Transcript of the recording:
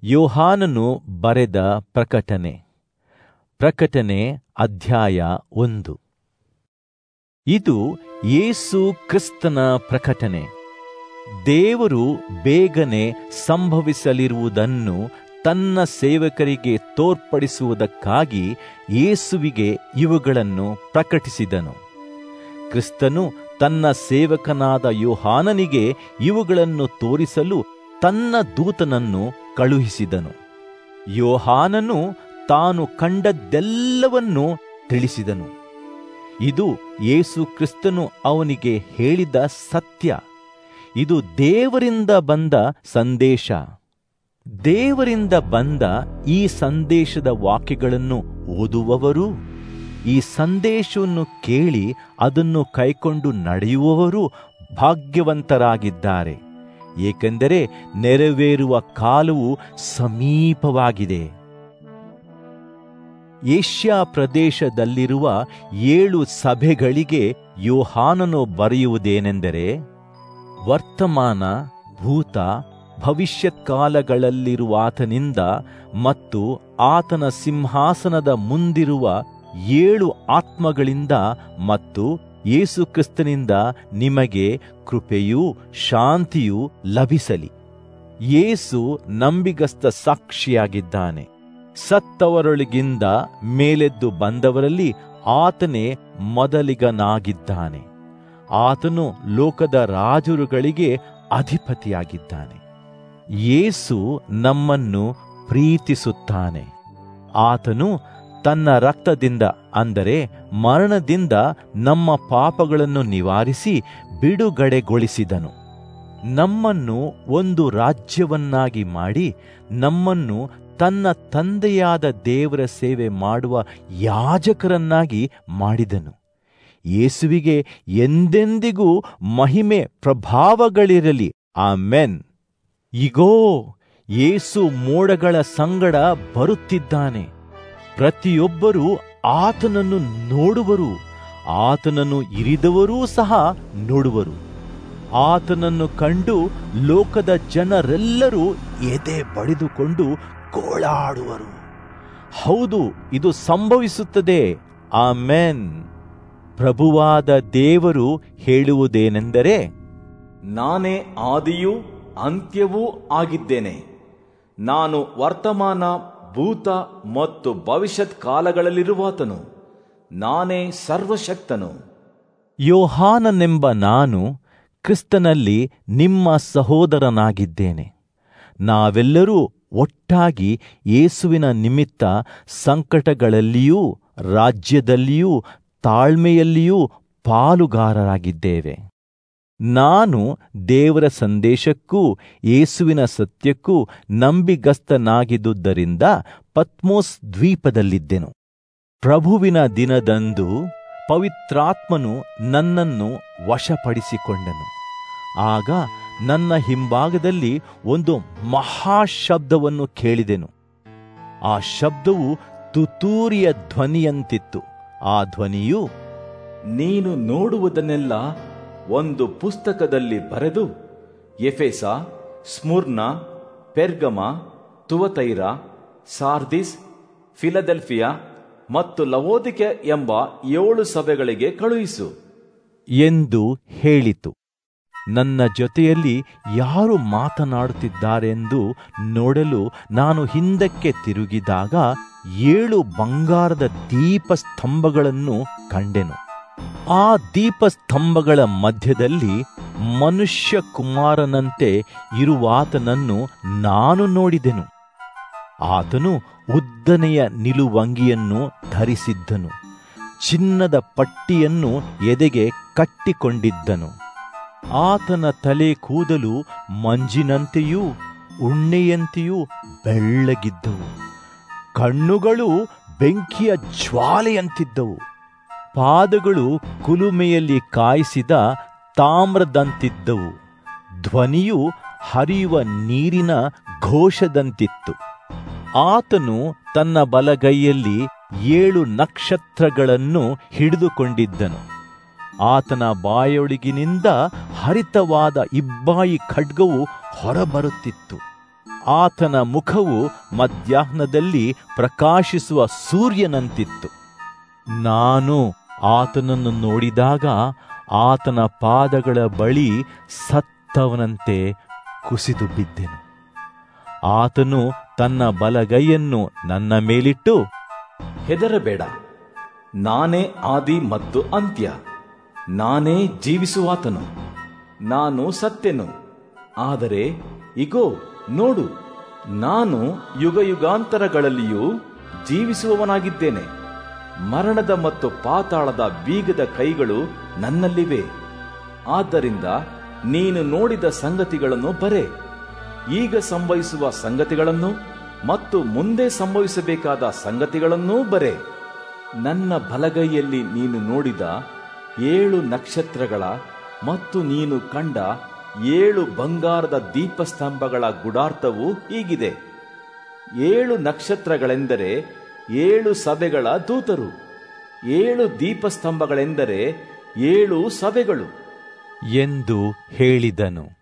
ಯೋಹಾನನು ಬರೆದ ಪ್ರಕಟಣೆ. ಪ್ರಕಟಣೆ ಅಧ್ಯಾಯ 1. ಇದು ಯೇಸು ಕ್ರಿಸ್ತನ ಪ್ರಕಟಣೆ. ದೇವರು ಬೇಗನೆ ಸಂಭವಿಸಲಿರುವುದನ್ನು ತನ್ನ ಸೇವಕರಿಗೆ ತೋರ್ಪಡಿಸುವುದಕ್ಕಾಗಿ ಯೇಸುವಿಗೆ ಇವುಗಳನ್ನು ಪ್ರಕಟಿಸಿದನು. ಕ್ರಿಸ್ತನು ತನ್ನ ಸೇವಕನಾದ ಯೋಹಾನನಿಗೆ ಇವುಗಳನ್ನು ತೋರಿಸಲು ತನ್ನ ದೂತನನ್ನು ಕಳುಹಿಸಿದನು. ಯೋಹಾನನು ತಾನು ಕಂಡದ್ದೆಲ್ಲವನ್ನೂ ತಿಳಿಸಿದನು. ಇದು ಯೇಸು ಕ್ರಿಸ್ತನು ಅವನಿಗೆ ಹೇಳಿದ ಸತ್ಯ. ಇದು ದೇವರಿಂದ ಬಂದ ಸಂದೇಶ. ದೇವರಿಂದ ಬಂದ ಈ ಸಂದೇಶದ ವಾಕ್ಯಗಳನ್ನು ಓದುವವರು, ಈ ಸಂದೇಶವನ್ನು ಕೇಳಿ ಅದನ್ನು ಕೈಕೊಂಡು ನಡೆಯುವವರು ಭಾಗ್ಯವಂತರಾಗಿದ್ದಾರೆ, ಏಕೆಂದರೆ ನೆರವೇರುವ ಕಾಲವು ಸಮೀಪವಾಗಿದೆ. ಏಷ್ಯಾ ಪ್ರದೇಶದಲ್ಲಿರುವ 7 ಸಭೆಗಳಿಗೆ ಯೋಹಾನನು ಬರೆಯುವುದೇನೆಂದರೆ, ವರ್ತಮಾನ, ಭೂತ, ಭವಿಷ್ಯತ್ ಕಾಲಗಳಲ್ಲಿರುವಾತನಿಂದ ಮತ್ತು ಆತನ ಸಿಂಹಾಸನದ ಮುಂದಿರುವ 7 ಆತ್ಮಗಳಿಂದ ಮತ್ತು ಯೇಸುಕ್ರಿಸ್ತನಿಂದ ನಿಮಗೆ ಕೃಪೆಯೂ ಶಾಂತಿಯೂ ಲಭಿಸಲಿ. ಯೇಸು ನಂಬಿಗಸ್ತ ಸಾಕ್ಷಿಯಾಗಿದ್ದಾನೆ. ಸತ್ತವರೊಳಗಿಂದ ಮೇಲೆದ್ದು ಬಂದವರಲ್ಲಿ ಆತನೇ ಮೊದಲಿಗನಾಗಿದ್ದಾನೆ. ಆತನು ಲೋಕದ ರಾಜರುಗಳಿಗೆ ಅಧಿಪತಿಯಾಗಿದ್ದಾನೆ. ಯೇಸು ನಮ್ಮನ್ನು ಪ್ರೀತಿಸುತ್ತಾನೆ. ಆತನು ತನ್ನ ರಕ್ತದಿಂದ, ಅಂದರೆ ಮರಣದಿಂದ, ನಮ್ಮ ಪಾಪಗಳನ್ನು ನಿವಾರಿಸಿ ಬಿಡುಗಡೆಗೊಳಿಸಿದನು. ನಮ್ಮನ್ನು ಒಂದು ರಾಜ್ಯವನ್ನಾಗಿ ಮಾಡಿ ನಮ್ಮನ್ನು ತನ್ನ ತಂದೆಯಾದ ದೇವರ ಸೇವೆ ಮಾಡುವ ಯಾಜಕರನ್ನಾಗಿ ಮಾಡಿದನು. ಯೇಸುವಿಗೆ ಎಂದೆಂದಿಗೂ ಮಹಿಮೆ ಪ್ರಭಾವಗಳಿರಲಿ. ಆಮೆನ್. ಇಗೋ, ಯೇಸು ಮೋಡಗಳ ಸಂಗಡ ಬರುತ್ತಿದ್ದಾನೆ. ಪ್ರತಿಯೊಬ್ಬರೂ ಆತನನ್ನು ನೋಡುವರು, ಆತನನ್ನು ಇರಿದವರೂ ಸಹ ನೋಡುವರು. ಆತನನ್ನು ಕಂಡು ಲೋಕದ ಜನರೆಲ್ಲರೂ ಎದೆ ಬಡಿದುಕೊಂಡು ಗೋಳಾಡುವರು. ಹೌದು, ಇದು ಸಂಭವಿಸುತ್ತದೆ. ಆಮೆನ್. ಪ್ರಭುವಾದ ದೇವರು ಹೇಳುವುದೇನೆಂದರೆ, ನಾನೇ ಆದಿಯೂ ಅಂತ್ಯವೂ ಆಗಿದ್ದೇನೆ. ನಾನು ವರ್ತಮಾನ, ಭೂತ ಮತ್ತು ಭವಿಷ್ಯತ್ ಕಾಲಗಳಲ್ಲಿರುವಾತನು. ನಾನೇ ಸರ್ವಶಕ್ತನು. ಯೋಹಾನನೆಂಬ ನಾನು ಕ್ರಿಸ್ತನಲ್ಲಿ ನಿಮ್ಮ ಸಹೋದರನಾಗಿದ್ದೇನೆ. ನಾವೆಲ್ಲರೂ ಒಟ್ಟಾಗಿ ಯೇಸುವಿನ ನಿಮಿತ್ತ ಸಂಕಟಗಳಲ್ಲಿಯೂ ರಾಜ್ಯದಲ್ಲಿಯೂ ತಾಳ್ಮೆಯಲ್ಲಿಯೂ ಪಾಲುಗಾರರಾಗಿದ್ದೇವೆ. ನಾನು ದೇವರ ಸಂದೇಶಕ್ಕೂ ಯೇಸುವಿನ ಸತ್ಯಕ್ಕೂ ನಂಬಿಗಸ್ತನಾಗಿದ್ದುದರಿಂದ ಪತ್ಮೋಸ್ ದ್ವೀಪದಲ್ಲಿದ್ದೆನು. ಪ್ರಭುವಿನ ದಿನದಂದು ಪವಿತ್ರಾತ್ಮನು ನನ್ನನ್ನು ವಶಪಡಿಸಿಕೊಂಡನು. ಆಗ ನನ್ನ ಹಿಂಭಾಗದಲ್ಲಿ ಒಂದು ಮಹಾಶಬ್ದವನ್ನು ಕೇಳಿದೆನು. ಆ ಶಬ್ದವು ತುತ್ತೂರಿಯ ಧ್ವನಿಯಂತಿತ್ತು. ಆ ಧ್ವನಿಯು, ನೀನು ನೋಡುವುದನ್ನೆಲ್ಲ ಒಂದು ಪುಸ್ತಕದಲ್ಲಿ ಬರೆದು ಎಫೆಸ, ಸ್ಮುರ್ನ, ಪೆರ್ಗಮ, ತುವತೈರ, ಸಾರ್ದಿಸ್, ಫಿಲದೆಲ್ಫಿಯಾ ಮತ್ತು ಲವೋದಿಕೆ ಎಂಬ 7 ಸಭೆಗಳಿಗೆ ಕಳುಹಿಸು ಎಂದು ಹೇಳಿತು. ನನ್ನ ಜೊತೆಯಲ್ಲಿ ಯಾರು ಮಾತನಾಡುತ್ತಿದ್ದಾರೆಂದು ನೋಡಲು ನಾನು ಹಿಂದಕ್ಕೆ ತಿರುಗಿದಾಗ 7 ಬಂಗಾರದ ದೀಪಸ್ತಂಭಗಳನ್ನು ಕಂಡೆನು. ಆ ದೀಪಸ್ತಂಭಗಳ ಮಧ್ಯದಲ್ಲಿ ಮನುಷ್ಯ ಕುಮಾರನಂತೆ ಇರುವಾತನನ್ನು ನಾನು ನೋಡಿದೆನು. ಆತನು ಉದ್ದನೆಯ ನಿಲುವಂಗಿಯನ್ನು ಧರಿಸಿದ್ದನು. ಚಿನ್ನದ ಪಟ್ಟಿಯನ್ನು ಎದೆಗೆ ಕಟ್ಟಿಕೊಂಡಿದ್ದನು. ಆತನ ತಲೆ ಕೂದಲು ಮಂಜಿನಂತೆಯೂ ಉಣ್ಣೆಯಂತೆಯೂ ಬೆಳ್ಳಗಿದ್ದವು. ಕಣ್ಣುಗಳು ಬೆಂಕಿಯ ಜ್ವಾಲೆಯಂತಿದ್ದವು. ಪಾದಗಳು ಕುಲುಮೆಯಲ್ಲಿ ಕಾಯಿಸಿದ ತಾಮ್ರದಂತಿದ್ದವು. ಧ್ವನಿಯು ಹರಿಯುವ ನೀರಿನ ಘೋಷದಂತಿತ್ತು. ಆತನು ತನ್ನ ಬಲಗೈಯಲ್ಲಿ 7 ನಕ್ಷತ್ರಗಳನ್ನು ಹಿಡಿದುಕೊಂಡಿದ್ದನು. ಆತನ ಬಾಯೊಳಗಿನಿಂದ ಹರಿತವಾದ ಇಬ್ಬಾಯಿ ಖಡ್ಗವು ಹೊರಬರುತ್ತಿತ್ತು. ಆತನ ಮುಖವು ಮಧ್ಯಾಹ್ನದಲ್ಲಿ ಪ್ರಕಾಶಿಸುವ ಸೂರ್ಯನಂತಿತ್ತು. ನಾನು ಆತನನ್ನು ನೋಡಿದಾಗ ಆತನ ಪಾದಗಳ ಬಳಿ ಸತ್ತವನಂತೆ ಕುಸಿದು ಬಿದ್ದೆನು. ಆತನು ತನ್ನ ಬಲಗೈಯನ್ನು ನನ್ನ ಮೇಲಿಟ್ಟು, ಹೆದರಬೇಡ, ನಾನೇ ಆದಿ ಮತ್ತು ಅಂತ್ಯ, ನಾನೇ ಜೀವಿಸುವಾತನು. ನಾನು ಸತ್ತೆನು, ಆದರೆ ಇಗೋ ನೋಡು, ನಾನು ಯುಗಯುಗಾಂತರಗಳಲ್ಲಿಯೂ ಜೀವಿಸುವವನಾಗಿದ್ದೇನೆ. ಮರಣದ ಮತ್ತು ಪಾತಾಳದ ಬೀಗದ ಕೈಗಳು ನನ್ನಲ್ಲಿವೆ. ಆದ್ದರಿಂದ ನೀನು ನೋಡಿದ ಸಂಗತಿಗಳನ್ನು ಬರೆ, ಈಗ ಸಂಭವಿಸುವ ಸಂಗತಿಗಳನ್ನು ಮತ್ತು ಮುಂದೆ ಸಂಭವಿಸಬೇಕಾದ ಸಂಗತಿಗಳನ್ನೂ ಬರೆ. ನನ್ನ ಬಲಗೈಯಲ್ಲಿ ನೀನು ನೋಡಿದ 7 ನಕ್ಷತ್ರಗಳ ಮತ್ತು ನೀನು ಕಂಡ 7 ಬಂಗಾರದ ದೀಪಸ್ತಂಭಗಳ ಗುಡಾರ್ಥವು ಹೀಗಿದೆ. 7 ನಕ್ಷತ್ರಗಳೆಂದರೆ 7 ಸಭೆಗಳ ದೂತರು, 7 ದೀಪಸ್ತಂಭಗಳೆಂದರೆ 7 ಸಭೆಗಳು ಎಂದು ಹೇಳಿದನು.